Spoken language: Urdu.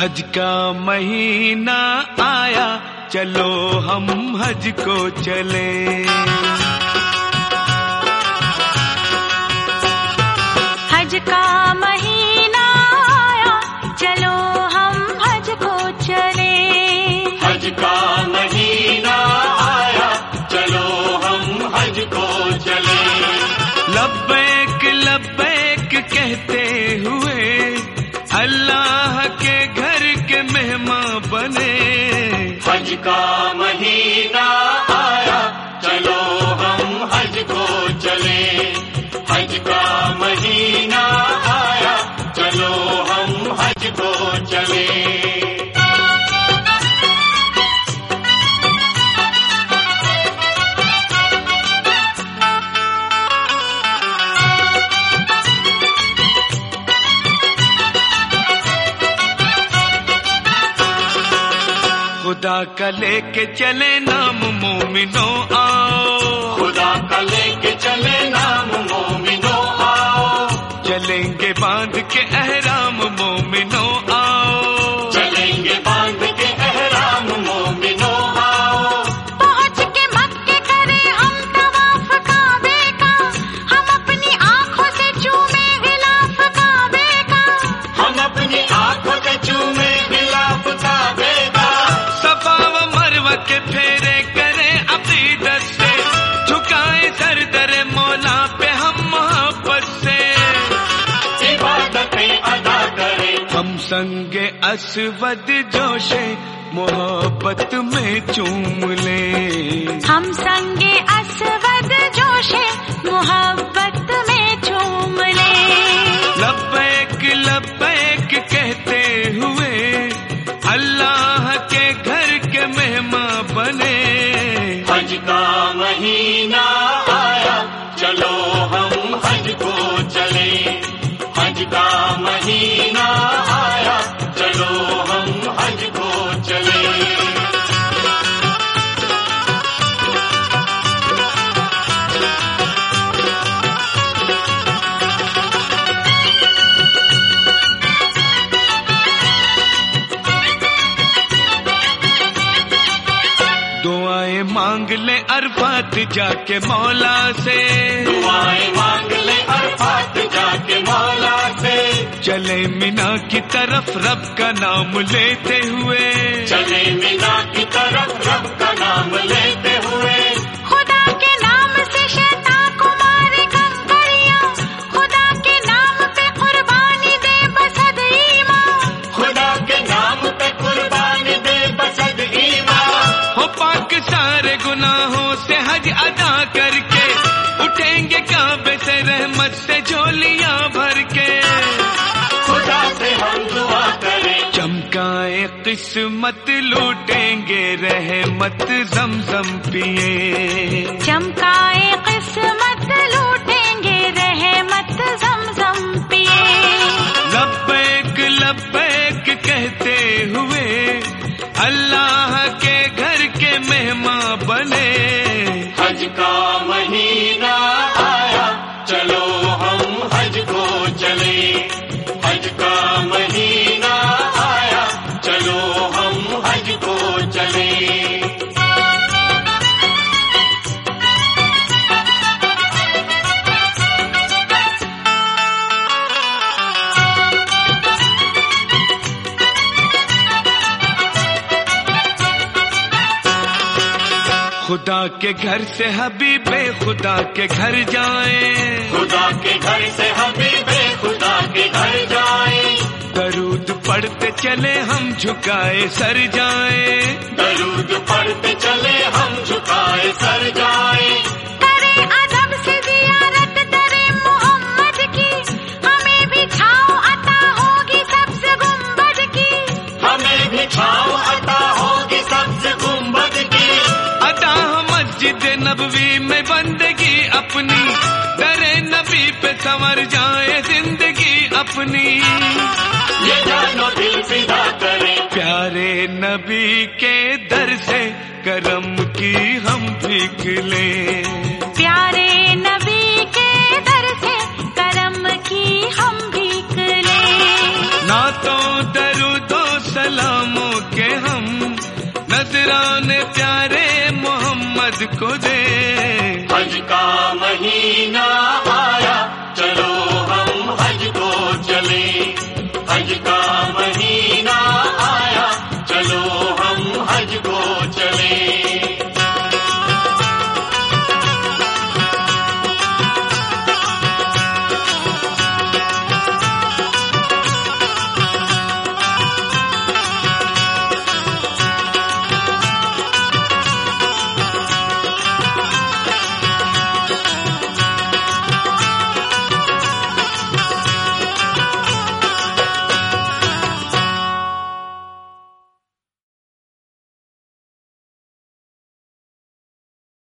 حج کا مہینہ آیا چلو ہم حج کو چلیں، حج کا مہینہ آیا چلو ہم حج کو چلیں، حج کا مہینہ آیا چلو ہم حج کو چلیں، لبیک لبیک کہتے ہوئے اللہ کے گھر کے مہمان بنے، حج کا مہینہ آیا چلو ہم حج کو چلیں، حج کا مہینہ آیا چلو ہم حج کو چلیں۔ خدا کا لے کے چلے نام مومنوں آؤ، خدا کا لے کے چلے نام مومنوں آؤ، چلیں گے باندھ کے احرام مومنوں آؤ، چلیں گے باندھ کے احرام مومنوں آؤ، پہنچ کے مکے کریں ہم طواف کعبے کا، ہم اپنی آنکھوں سے چومیں غلاف کعبے کا، ہم اپنی آنکھوں سے چومے غلاف کعبے کا، صفا و مروہ کے پھیرے کریں عقیدت سے، جھکائیں سر در مولا پہ ہم محبت سے، عبادتیں ادا کریں ہم سنگ اسود جوشے محبت میں چوم لیں، ہم سنگ اسود جوشے محبت میں چوم لیں، لبیک لبیک کہتے ہوئے اللہ کے گھر کے مہمان بنے، حج کا مہینہ آیا چلو ہم حج کو چلیں، حج کا مہینہ آیا چلو ہم حج کو چلیں۔ دعائیں مانگ لے عرفات جا کے مولا سے، دعائیں مانگ لے عرفات جا کے مولا سے، چلے مینا کی طرف رب کا نام لیتے ہوئے، چلے مینا کی طرف رب کا نام لیتے ہوئے، خدا کے نام سے شیطان کو مارے کنکریاں، خدا کے نام پہ قربانی دے بسد ایمان، خدا کے نام پہ قربانی دے بسد ایمان، ہو پاک سارے گناہوں سے حج ادا کر کے، اٹھیں گے کعبے سے رحمت سے جھولیاں بھر کے، خدا سے ہم دعا کریں چمکائے قسمت لوٹیں گے رحمت زمزم پیے، چمکائے قسمت لوٹیں گے رحمت زمزم پیے، لبیک لبیک کہتے ہوئے اللہ کے گھر کے مہمان بنے، حج کا مہینہ آیا چلو ہم حج کو چلیں، حج کا مہینہ آیا چلو ہم حج کو چلیں۔ خدا کے گھر سے حبیب خدا کے گھر جائیں، خدا کے گھر سے حبیب خدا کے گھر جائیں، درود پڑھتے چلے ہم جھکائے سر جائیں، درود پڑھتے چلے ہم جھکائے سر جائیں، کرے ادب سے زیارت درے محمد کی، ہمیں بھی چھاؤں عطا ہوگی سبز گنبد کی، ہمیں بھی چھاؤں عطا ہوگی سبز گنبد کی، ادا مسجد نبوی میں بندگی اپنی، در نبی پہ سنور جائے زندگی اپنی، یہ جانو دل فدا کریں پیارے نبی کے در سے کرم کی ہم بھیک لیں، پیارے نبی کے در سے کرم کی ہم بھیک لیں، نعتوں درود و کو دے. حج کا مہینہ